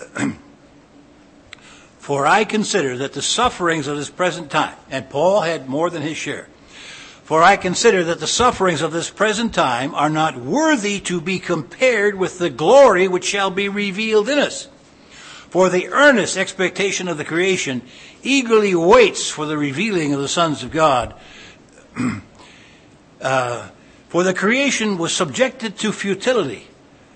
For I consider that the sufferings of this present time, and Paul had more than his share, for I consider that the sufferings of this present time are not worthy to be compared with the glory which shall be revealed in us. For the earnest expectation of the creation eagerly waits for the revealing of the sons of God. For the creation was subjected to futility,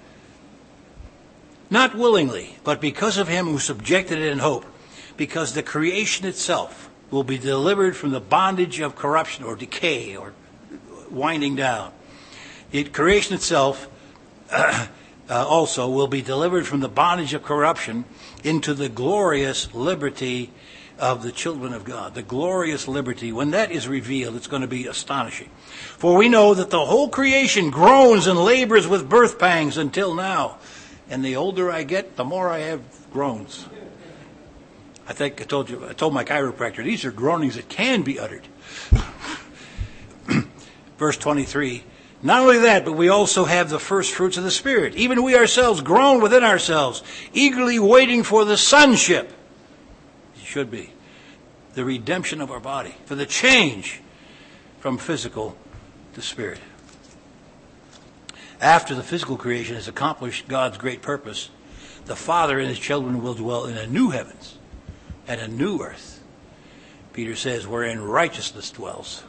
not willingly, but because of him who subjected it in hope, because the creation itself will be delivered from the bondage of corruption or decay or winding down. The creation itself also will be delivered from the bondage of corruption into the glorious liberty of the children of God. The glorious liberty, when that is revealed, it's going to be astonishing. For we know that the whole creation groans and labors with birth pangs until now. And the older I get, the more I have groans. I think I told my chiropractor, these are groanings that can be uttered. Verse 23, not only that, but we also have the first fruits of the Spirit. Even we ourselves groan within ourselves, eagerly waiting for the sonship. It should be. The redemption of our body. For the change from physical to spirit. After the physical creation has accomplished God's great purpose, the Father and his children will dwell in a new heavens and a new earth. Peter says, wherein righteousness dwells.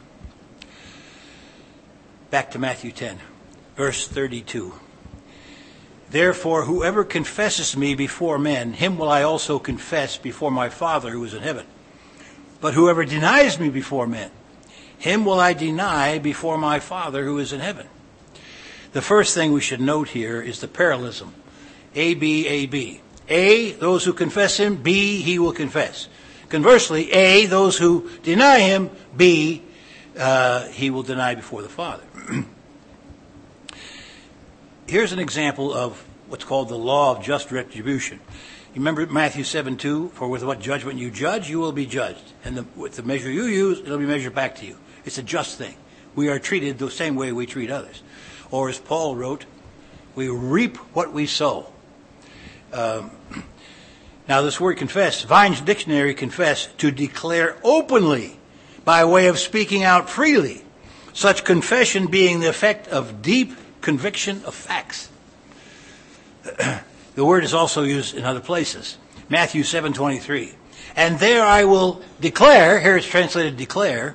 Back to Matthew 10, verse 32. Therefore, whoever confesses me before men, him will I also confess before my Father who is in heaven. But whoever denies me before men, him will I deny before my Father who is in heaven. The first thing we should note here is the parallelism. A, B, A, B. A, those who confess him. B, he will confess. Conversely, A, those who deny him. B, he will deny before the Father. Here's an example of what's called the law of just retribution. You remember Matthew 7:2, for with what judgment you judge, you will be judged. And with the measure you use, it'll be measured back to you. It's a just thing. We are treated the same way we treat others. Or as Paul wrote, we reap what we sow. Now this word confess, Vine's dictionary confess, to declare openly by way of speaking out freely. Such confession being the effect of deep conviction of facts. The word is also used in other places. Matthew 7:23. And there I will declare, here it's translated declare,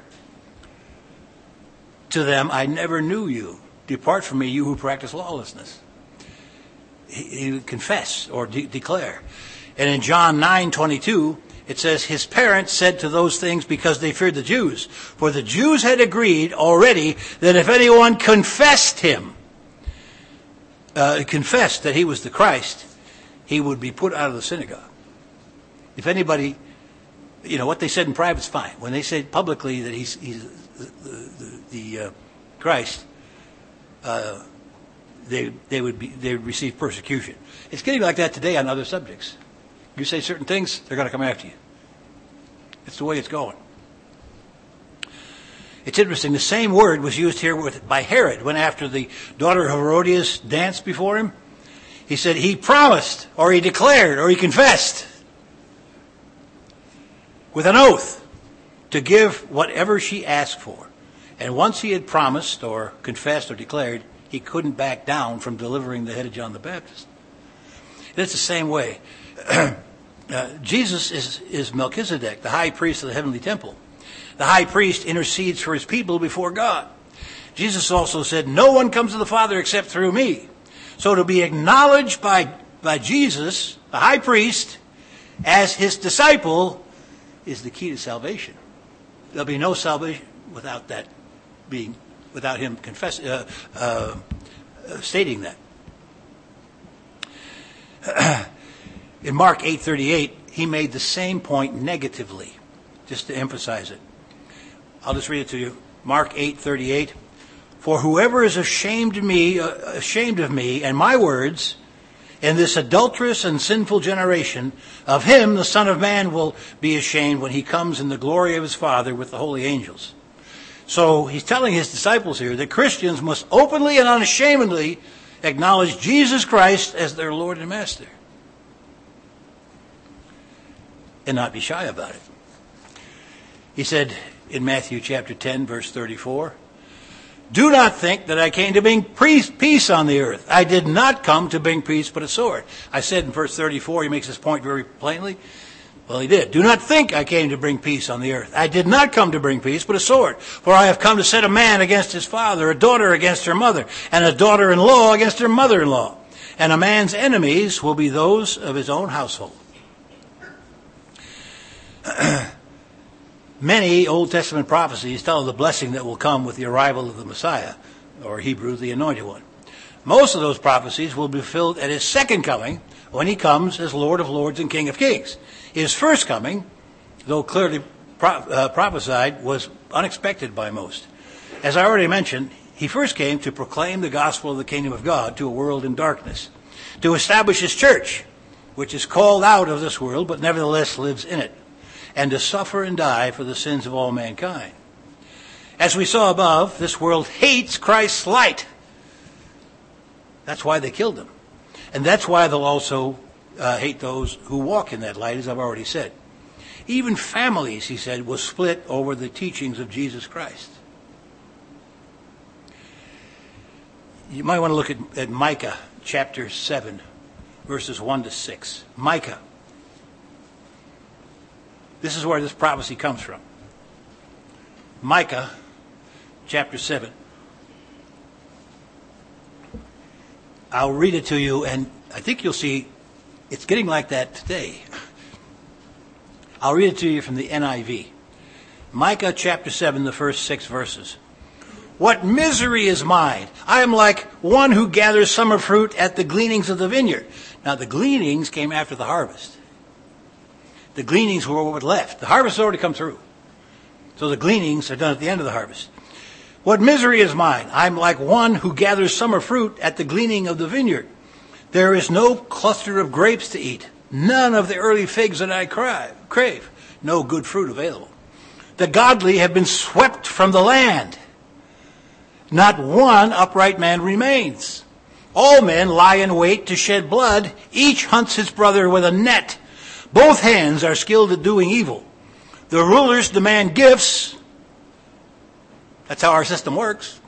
to them, I never knew you. Depart from me, you who practice lawlessness. He would confess or declare. And in John 9:22, it says, his parents said to those things because they feared the Jews. For the Jews had agreed already that if anyone confessed him, confessed that he was the Christ, he would be put out of the synagogue. If anybody, what they said in private is fine. When they said publicly that he's the Christ, they would receive persecution. It's getting like that today on other subjects. You say certain things, they're going to come after you. It's the way it's going. It's interesting. The same word was used here by Herod when after the daughter of Herodias danced before him. He said he promised, or he declared, or he confessed. with an oath to give whatever she asked for. And once he had promised or confessed or declared, he couldn't back down from delivering the head of John the Baptist. It's the same way. Jesus is Melchizedek, the high priest of the heavenly temple. The high priest intercedes for his people before God. Jesus also said, no one comes to the Father except through me. So to be acknowledged by Jesus, the high priest, as his disciple is the key to salvation. There'll be no salvation without him stating that. In Mark 8:38, he made the same point negatively, just to emphasize it. I'll just read it to you. Mark 8:38. For whoever is ashamed of me and my words in this adulterous and sinful generation, of him the Son of Man will be ashamed when he comes in the glory of his Father with the holy angels. So he's telling his disciples here that Christians must openly and unashamedly acknowledge Jesus Christ as their Lord and Master. And not be shy about it. He said in Matthew chapter 10, verse 34, do not think that I came to bring peace on the earth. I did not come to bring peace, but a sword. I said in verse 34, he makes this point very plainly. Well, he did. Do not think I came to bring peace on the earth. I did not come to bring peace, but a sword. For I have come to set a man against his father, a daughter against her mother, and a daughter-in-law against her mother-in-law. And a man's enemies will be those of his own household. Many Old Testament prophecies tell of the blessing that will come with the arrival of the Messiah, or Hebrew, the Anointed One. Most of those prophecies will be fulfilled at his second coming, when he comes as Lord of Lords and King of Kings. His first coming, though clearly prophesied, was unexpected by most. As I already mentioned, he first came to proclaim the gospel of the kingdom of God to a world in darkness, to establish his church, which is called out of this world, but nevertheless lives in it, and to suffer and die for the sins of all mankind. As we saw above, this world hates Christ's light. That's why they killed him. And that's why they'll also hate those who walk in that light, as I've already said. Even families, he said, will split over the teachings of Jesus Christ. You might want to look at Micah chapter 7, verses 1 to 6. Micah. This is where this prophecy comes from. Micah chapter 7. I'll read it to you, and I think you'll see it's getting like that today. I'll read it to you from the NIV. Micah chapter 7, the first 6 verses. What misery is mine! I am like one who gathers summer fruit at the gleanings of the vineyard. Now the gleanings came after the harvest. The gleanings were what left. The harvest has already come through. So the gleanings are done at the end of the harvest. What misery is mine! I'm like one who gathers summer fruit at the gleaning of the vineyard. There is no cluster of grapes to eat, none of the early figs that I crave, no good fruit available. The godly have been swept from the land. Not one upright man remains. All men lie in wait to shed blood. Each hunts his brother with a net. Both hands are skilled at doing evil. The rulers demand gifts. That's how our system works.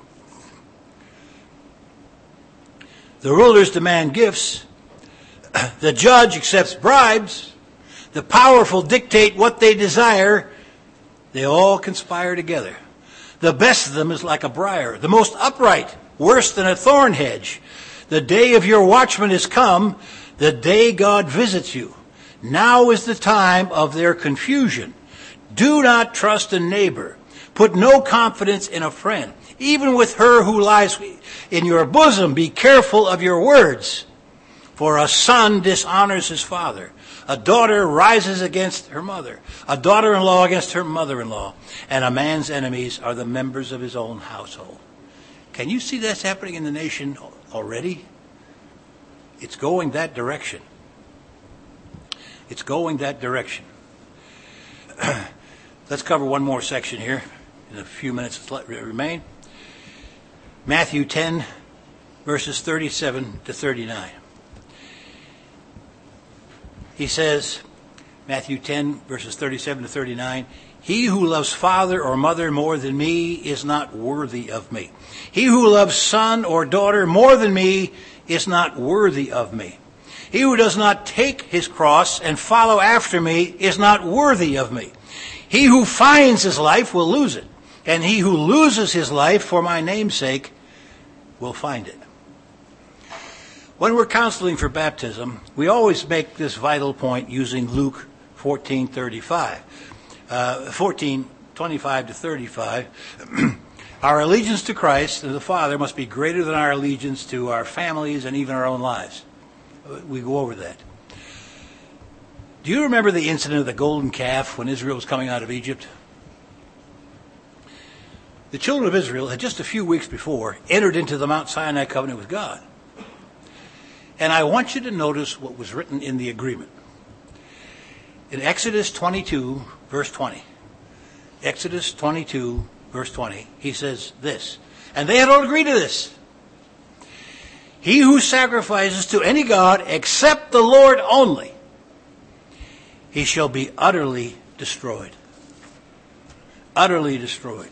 The rulers demand gifts. The judge accepts bribes. The powerful dictate what they desire. They all conspire together. The best of them is like a briar, the most upright, worse than a thorn hedge. The day of your watchman is come, the day God visits you. Now is the time of their confusion. Do not trust a neighbor. Put no confidence in a friend. Even with her who lies in your bosom, be careful of your words. For a son dishonors his father. A daughter rises against her mother. A daughter-in-law against her mother-in-law. And a man's enemies are the members of his own household. Can you see that's happening in the nation already? It's going that direction. It's going that direction. Let's cover one more section here in the few minutes that remain. Matthew 10, verses 37 to 39. He says, Matthew 10, verses 37 to 39. He who loves father or mother more than me is not worthy of me. He who loves son or daughter more than me is not worthy of me. He who does not take his cross and follow after me is not worthy of me. He who finds his life will lose it, and he who loses his life for my name's sake will find it. When we're counseling for baptism, we always make this vital point using Luke 14:25, 14:25 to 35. Our allegiance to Christ and the Father must be greater than our allegiance to our families and even our own lives. We go over that. Do you remember the incident of the golden calf when Israel was coming out of Egypt? The children of Israel had just a few weeks before entered into the Mount Sinai covenant with God. And I want you to notice what was written in the agreement. In Exodus 22, verse 20. Exodus 22, verse 20. He says this. And they had all agreed to this. He who sacrifices to any god except the Lord only, he shall be utterly destroyed. Utterly destroyed.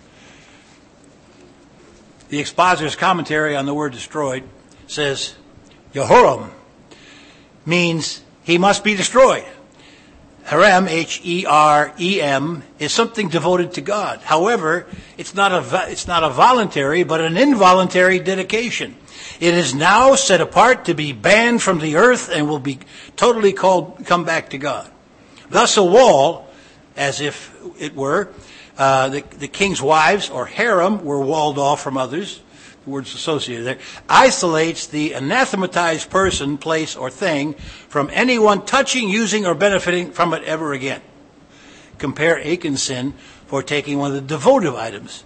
The expositor's commentary on the word destroyed says, Yehoram means he must be destroyed. Herem, H-E-R-E-M, is something devoted to God. However, it's not a voluntary, but an involuntary dedication. It is now set apart to be banned from the earth and will be totally come back to God. Thus a wall, as if it were, the king's wives, or harem, were walled off from others, the word's associated there, isolates the anathematized person, place, or thing from anyone touching, using, or benefiting from it ever again. Compare Achan's sin for taking one of the devotive items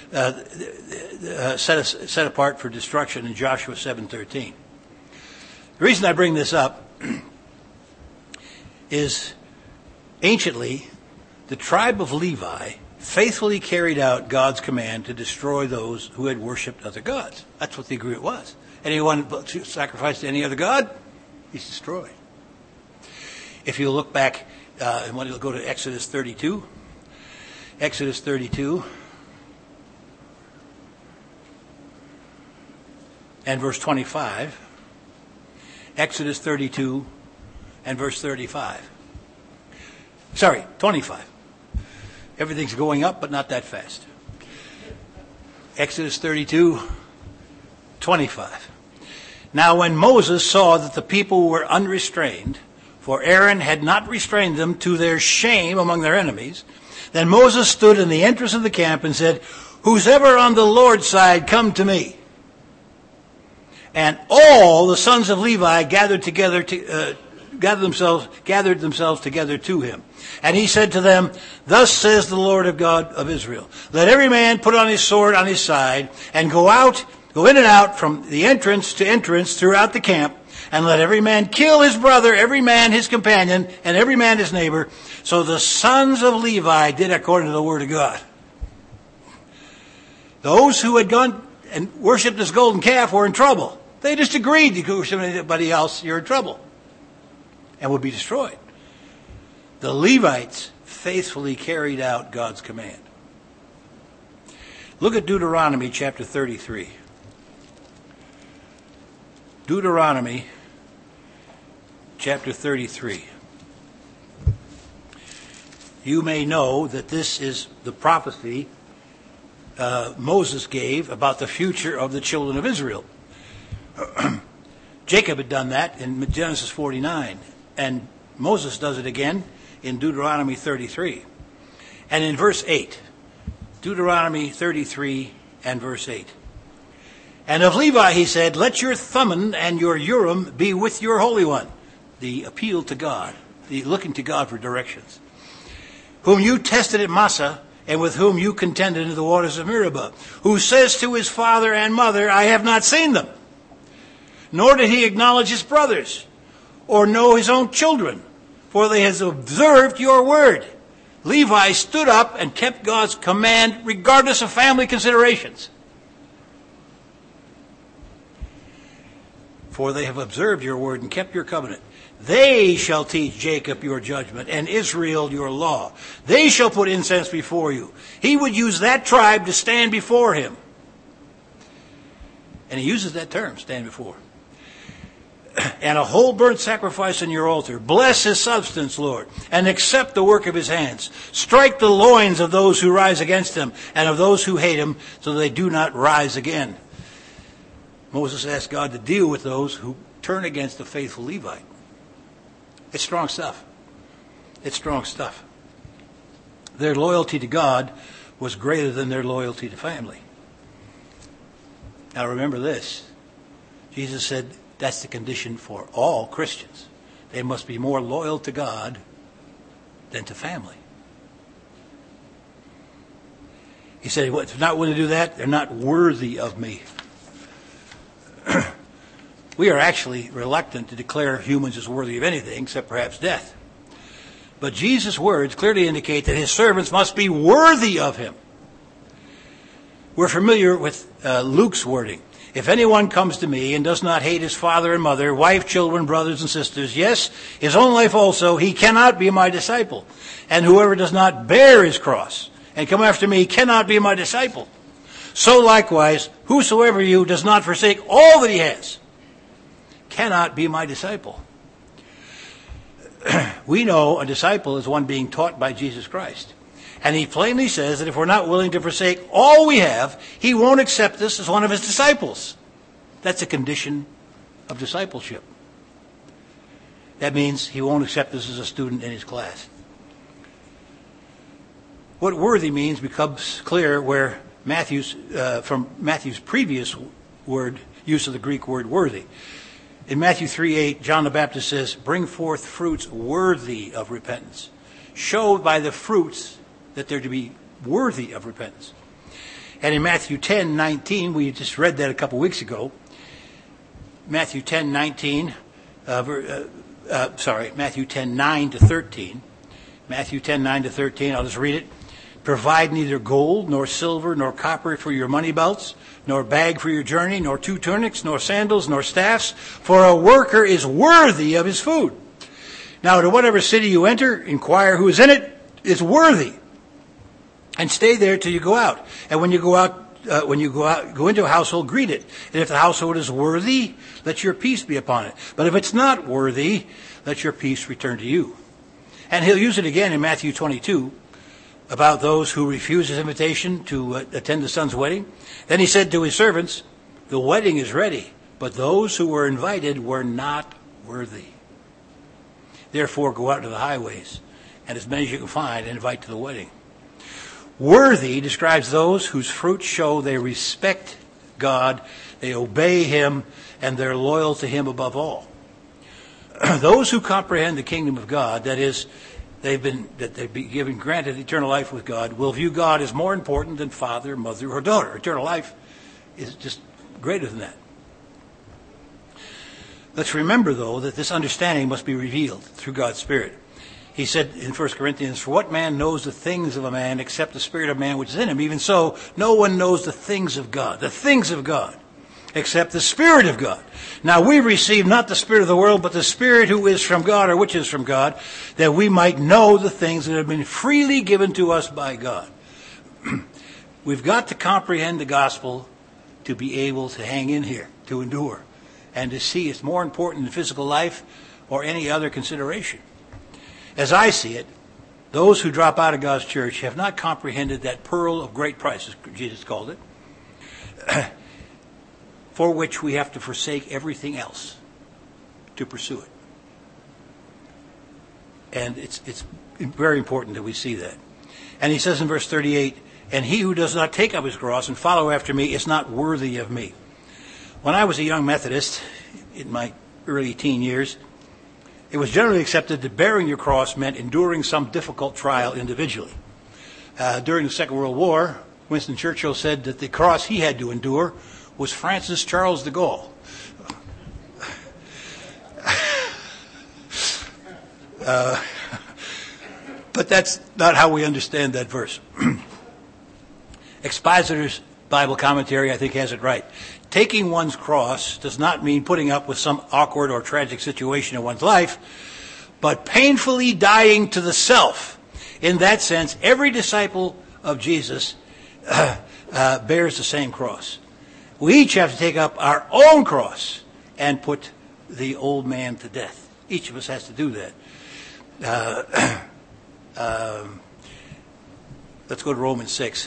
set apart for destruction in Joshua 7:13. The reason I bring this up is anciently the tribe of Levi faithfully carried out God's command to destroy those who had worshipped other gods. That's what the agreement was. Anyone who sacrificed to any other god, he's destroyed. If you look back, and when you go to Exodus 32, Exodus 32, and verse 25, Exodus 32 and verse 35. Sorry, 25. Everything's going up, but not that fast. Exodus 32, 25. Now when Moses saw that the people were unrestrained, for Aaron had not restrained them to their shame among their enemies, then Moses stood in the entrance of the camp and said, "Who's ever on the Lord's side, come to me." And all the sons of Levi gathered themselves together to him. And he said to them, "Thus says the Lord of God of Israel, let every man put on his sword on his side, and go in and out from the entrance to entrance throughout the camp, and let every man kill his brother, every man his companion, and every man his neighbor." So the sons of Levi did according to the word of God. Those who had gone and worshipped this golden calf were in trouble. They just agreed to worship anybody else, you're in trouble, and would be destroyed. The Levites faithfully carried out God's command. Look at Deuteronomy chapter 33. Deuteronomy chapter 33. You may know that this is the prophecy Moses gave about the future of the children of Israel. Jacob had done that in Genesis 49, and Moses does it again in Deuteronomy 33. And in verse 8, Deuteronomy 33 and verse 8. And of Levi he said, "Let your Thummim and your Urim be with your Holy One." The appeal to God, the looking to God for directions. "Whom you tested at Massah, and with whom you contended in the waters of Meribah, who says to his father and mother, I have not seen them. Nor did he acknowledge his brothers, or know his own children, for they have observed your word." Levi stood up and kept God's command regardless of family considerations. "For they have observed your word and kept your covenant. They shall teach Jacob your judgment and Israel your law. They shall put incense before you. He would use that tribe to stand before him. And he uses that term, stand before. And a whole burnt sacrifice on your altar. Bless his substance, Lord, and accept the work of his hands. Strike the loins of those who rise against him and of those who hate him, so they do not rise again. Moses asked God to deal with those who turn against the faithful Levite. It's strong stuff. It's strong stuff. Their loyalty to God was greater than their loyalty to family. Now remember this. Jesus said that's the condition for all Christians. They must be more loyal to God than to family. He said, if they're not willing to do that, they're not worthy of me. We are actually reluctant to declare humans as worthy of anything except perhaps death. But Jesus' words clearly indicate that his servants must be worthy of him. We're familiar with Luke's wording. If anyone comes to me and does not hate his father and mother, wife, children, brothers and sisters, yes, his own life also, he cannot be my disciple. And whoever does not bear his cross and come after me cannot be my disciple. So likewise, whosoever of you does not forsake all that he has cannot be my disciple. We know a disciple is one being taught by Jesus Christ. And he plainly says that if we're not willing to forsake all we have, he won't accept us as one of his disciples. That's a condition of discipleship. That means he won't accept us as a student in his class. What worthy means becomes clear where from Matthew's previous word, use of the Greek word worthy. In Matthew 3:8, John the Baptist says, bring forth fruits worthy of repentance. Show by the fruits that they're to be worthy of repentance. And in Matthew 10:19, we just read that a couple weeks ago. Matthew 10:9 to 13. Matthew 10:9 to 13, I'll just read it. Provide neither gold, nor silver, nor copper for your money belts, nor bag for your journey, nor 2 tunics, nor sandals, nor staffs, for a worker is worthy of his food. Now, to whatever city you enter, inquire who is in it, is worthy. And stay there till you go out. And when you go out, go into a household, greet it. And if the household is worthy, let your peace be upon it. But if it's not worthy, let your peace return to you. And he'll use it again in Matthew 22 about those who refuse his invitation to attend the son's wedding. Then he said to his servants, the wedding is ready, but those who were invited were not worthy. Therefore, go out to the highways, and as many as you can find, and invite to the wedding. Worthy describes those whose fruits show they respect God, they obey him, and they're loyal to him above all. Those who comprehend the kingdom of God, that is, they've been given granted eternal life with God, will view God as more important than father, mother, or daughter. Eternal life is just greater than that. Let's remember, though, that this understanding must be revealed through God's Spirit. He said in 1 Corinthians, for what man knows the things of a man except the spirit of man which is in him? Even so, no one knows the things of God, except the Spirit of God. Now we receive not the spirit of the world, but the Spirit who is from God, or which is from God, that we might know the things that have been freely given to us by God. We've got to comprehend the gospel to be able to hang in here, to endure, and to see it's more important than physical life or any other consideration. As I see it, those who drop out of God's church have not comprehended that pearl of great price, as Jesus called it, for which we have to forsake everything else to pursue it. And it's very important that we see that. And he says in verse 38, and he who does not take up his cross and follow after me is not worthy of me. When I was a young Methodist, in my early teen years, it was generally accepted that bearing your cross meant enduring some difficult trial individually. During the Second World War, Winston Churchill said that the cross he had to endure was Francis Charles de Gaulle. But that's not how we understand that verse. Expositor's Bible commentary, I think, has it right. taking one's cross does not mean putting up with some awkward or tragic situation in one's life, but painfully dying to the self. In that sense, every disciple of Jesus bears the same cross. We each have to take up our own cross and put the old man to death. Each of us has to do that. Let's go to Romans 6.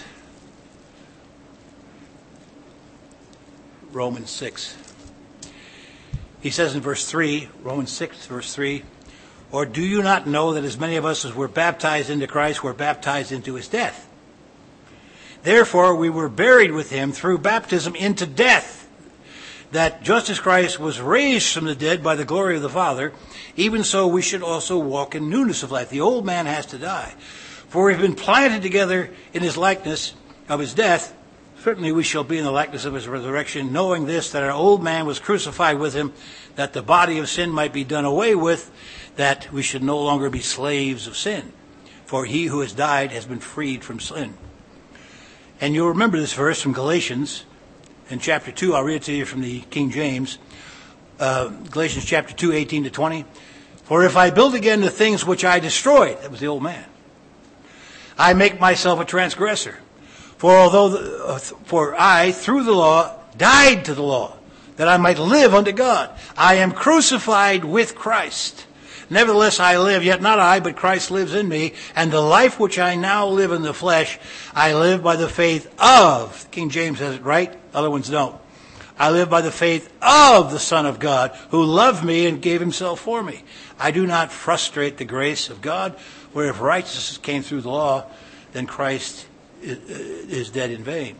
Romans 6. He says in verse 3, Romans 6, verse 3, or do you not know that as many of us as were baptized into Christ were baptized into his death? Therefore we were buried with him through baptism into death, that just as Christ was raised from the dead by the glory of the Father, even so we should also walk in newness of life. The old man has to die. For we've been planted together in his likeness of his death, certainly we shall be in the likeness of his resurrection, knowing this, that our old man was crucified with him, that the body of sin might be done away with, that we should no longer be slaves of sin. For he who has died has been freed from sin. And you'll remember this verse from Galatians in chapter 2. I'll read it to you from the King James. Galatians chapter 2, 18 to 20. For if I build again the things which I destroyed, that was the old man, I make myself a transgressor. For I, through the law, died to the law, that I might live unto God. I am crucified with Christ. Nevertheless I live, yet not I, but Christ lives in me. And the life which I now live in the flesh, I live by the faith of, King James says it right, other ones don't. I live by the faith of the Son of God, who loved me and gave himself for me. I do not frustrate the grace of God, where if righteousness came through the law, then Christ is dead in vain.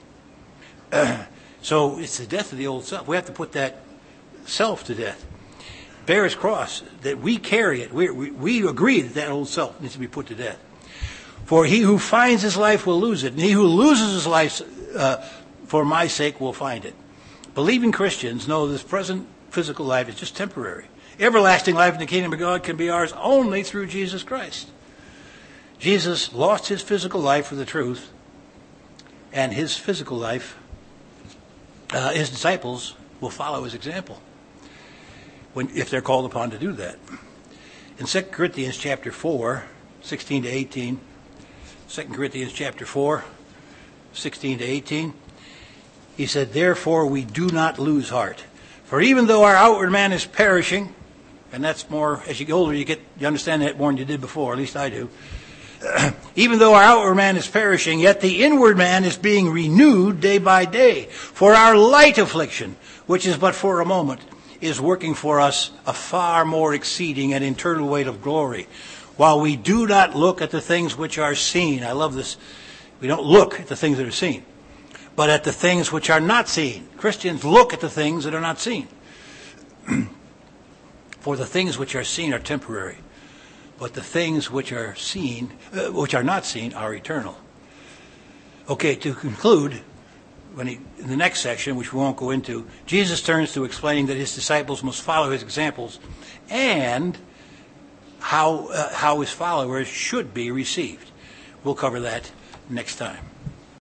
So it's the death of the old self. We have to put that self to death. Bear his cross, that we carry it. We agree that that old self needs to be put to death. For he who finds his life will lose it, and he who loses his life for my sake will find it. Believing Christians know this present physical life is just temporary. Everlasting life in the kingdom of God can be ours only through Jesus Christ. Jesus lost his physical life for the truth, and his physical life, his disciples will follow his example if they're called upon to do that. In 2 Corinthians chapter 4, 16 to 18, 2 Corinthians chapter 4, 16 to 18, he said, therefore we do not lose heart. For even though our outward man is perishing, and that's more, as you get older, you understand that more than you did before, at least I do. Even though our outward man is perishing, yet the inward man is being renewed day by day. For our light affliction, which is but for a moment, is working for us a far more exceeding and eternal weight of glory. While we do not look at the things which are seen. I love this. We don't look at the things that are seen, but at the things which are not seen. Christians look at the things that are not seen. For the things which are seen are temporary, but the things which are seen, which are not seen, are eternal. Okay, to conclude, in the next section, which we won't go into, Jesus turns to explaining that his disciples must follow his examples and how his followers should be received. We'll cover that next time.